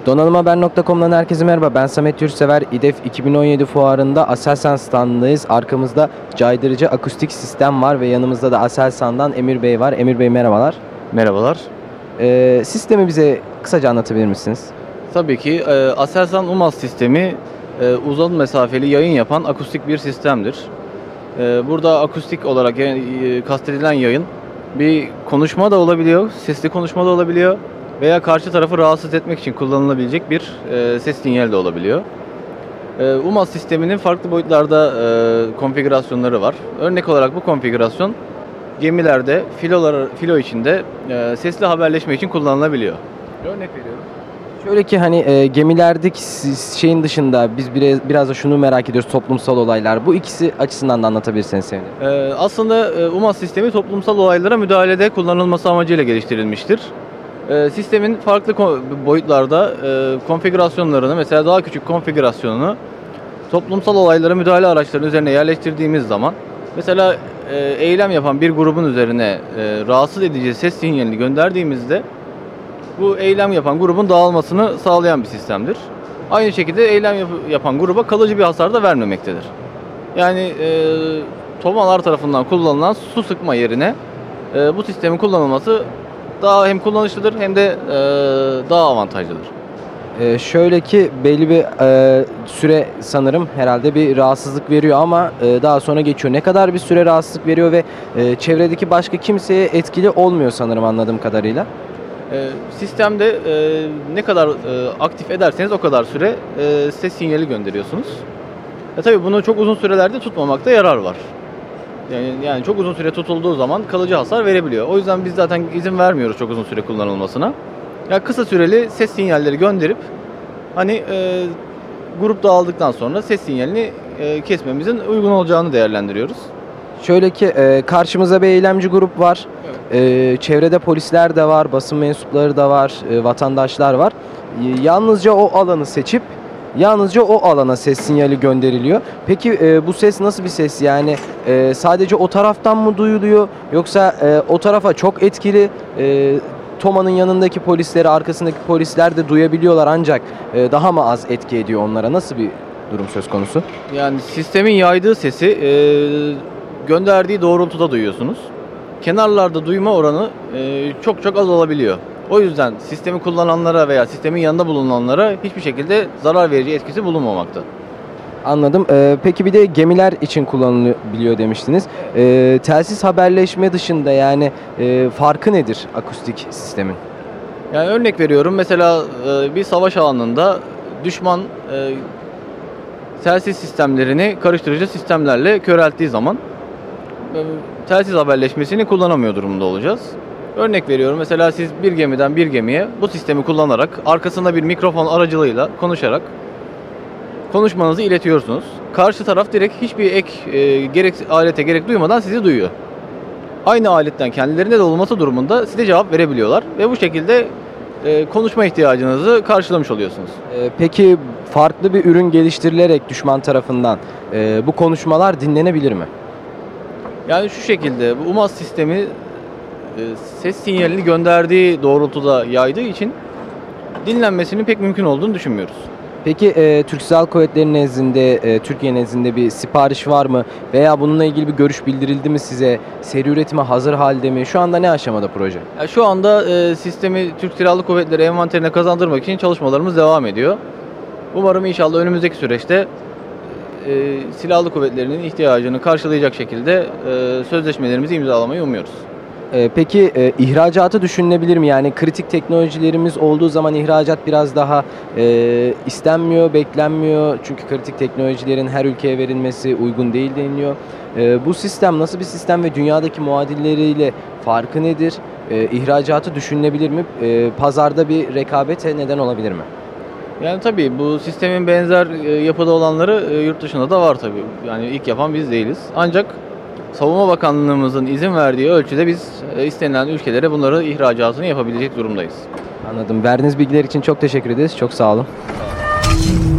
Donanımhaber.com'dan herkese merhaba. Ben Samet Yurtsever. İDEF 2017 fuarında Aselsan standındayız. Arkamızda caydırıcı akustik sistem var ve yanımızda da Aselsan'dan Emir Bey var. Emir Bey merhabalar. Merhabalar. Sistemi bize kısaca anlatabilir misiniz? Tabii ki Aselsan UMAS sistemi uzun mesafeli yayın yapan akustik bir sistemdir. Burada akustik olarak kastedilen yayın bir konuşma da olabiliyor, sesli konuşma da olabiliyor veya karşı tarafı rahatsız etmek için kullanılabilecek bir ses sinyali de olabiliyor. UMAS sisteminin farklı boyutlarda konfigürasyonları var. Örnek olarak bu konfigürasyon gemilerde filo içinde sesli haberleşme için kullanılabiliyor. Örnek veriyorum. Şöyle ki gemilerdeki şeyin dışında biz biraz da şunu merak ediyoruz, toplumsal olaylar. Bu ikisi açısından da anlatabilirseniz sevinirim. Aslında UMAS sistemi toplumsal olaylara müdahalede kullanılması amacıyla geliştirilmiştir. Sistemin farklı boyutlarda konfigürasyonlarını, mesela daha küçük konfigürasyonunu toplumsal olaylara müdahale araçlarının üzerine yerleştirdiğimiz zaman, mesela eylem yapan bir grubun üzerine rahatsız edici ses sinyalini gönderdiğimizde bu eylem yapan grubun dağılmasını sağlayan bir sistemdir. Aynı şekilde eylem yapan gruba kalıcı bir hasar da vermemektedir. Yani tomalar tarafından kullanılan su sıkma yerine bu sistemin kullanılması daha hem kullanışlıdır hem de daha avantajlıdır. Şöyle ki belli bir süre sanırım herhalde bir rahatsızlık veriyor ama daha sonra geçiyor. Ne kadar bir süre rahatsızlık veriyor ve çevredeki başka kimseye etkili olmuyor sanırım anladığım kadarıyla. Sistemde ne kadar aktif ederseniz o kadar süre ses sinyali gönderiyorsunuz. Tabii bunu çok uzun sürelerde tutmamakta yarar var. Yani çok uzun süre tutulduğu zaman kalıcı hasar verebiliyor. O yüzden biz zaten izin vermiyoruz çok uzun süre kullanılmasına. Ya kısa süreli ses sinyalleri gönderip grup dağıldıktan sonra ses sinyalini kesmemizin uygun olacağını değerlendiriyoruz. Şöyle ki karşımızda bir eylemci grup var. Evet. Çevrede polisler de var, basın mensupları da var, vatandaşlar var. Yalnızca o alanı seçip yalnızca o alana ses sinyali gönderiliyor. Peki bu ses nasıl bir ses? Yani sadece o taraftan mı duyuluyor yoksa o tarafa çok etkili Toma'nın yanındaki polisleri, arkasındaki polisler de duyabiliyorlar ancak daha mı az etki ediyor onlara? Nasıl bir durum söz konusu? Yani sistemin yaydığı sesi gönderdiği doğrultuda duyuyorsunuz. Kenarlarda duyma oranı çok az olabiliyor. O yüzden sistemi kullananlara veya sistemin yanında bulunanlara hiçbir şekilde zarar verici etkisi bulunmamakta. Anladım. Peki bir de gemiler için kullanılabiliyor demiştiniz. Telsiz haberleşme dışında farkı nedir akustik sistemin? Yani örnek veriyorum, mesela bir savaş alanında düşman telsiz sistemlerini karıştırıcı sistemlerle körelttiği zaman telsiz haberleşmesini kullanamıyor durumda olacağız. Örnek veriyorum, mesela siz bir gemiden bir gemiye bu sistemi kullanarak arkasında bir mikrofon aracılığıyla konuşarak konuşmanızı iletiyorsunuz. Karşı taraf direkt hiçbir ek alete gerek duymadan sizi duyuyor. Aynı aletten kendilerinde de olması durumunda size cevap verebiliyorlar ve bu şekilde konuşma ihtiyacınızı karşılamış oluyorsunuz. Peki farklı bir ürün geliştirilerek düşman tarafından bu konuşmalar dinlenebilir mi? Yani şu şekilde, bu UMAS sistemi ses sinyalini gönderdiği doğrultuda yaydığı için dinlenmesinin pek mümkün olduğunu düşünmüyoruz. Peki Türk Silahlı Kuvvetleri nezdinde, Türkiye nezdinde bir sipariş var mı? Veya bununla ilgili bir görüş bildirildi mi size? Seri üretime hazır halde mi? Şu anda ne aşamada proje? Şu anda sistemi Türk Silahlı Kuvvetleri envanterine kazandırmak için çalışmalarımız devam ediyor. Umarım inşallah önümüzdeki süreçte Silahlı Kuvvetleri'nin ihtiyacını karşılayacak şekilde sözleşmelerimizi imzalamayı umuyoruz. Peki ihracatı düşünülebilir mi? Yani kritik teknolojilerimiz olduğu zaman ihracat biraz daha istenmiyor, beklenmiyor. Çünkü kritik teknolojilerin her ülkeye verilmesi uygun değil deniliyor. Bu sistem nasıl bir sistem ve dünyadaki muadilleriyle farkı nedir? İhracatı düşünülebilir mi? Pazarda bir rekabete neden olabilir mi? Yani tabii bu sistemin benzer yapıda olanları yurt dışında da var tabii. Yani ilk yapan biz değiliz. Ancak Savunma Bakanlığımızın izin verdiği ölçüde biz istenilen ülkelere bunları ihracatını yapabilecek durumdayız. Anladım. Verdiğiniz bilgiler için çok teşekkür ederiz. Çok sağ olun.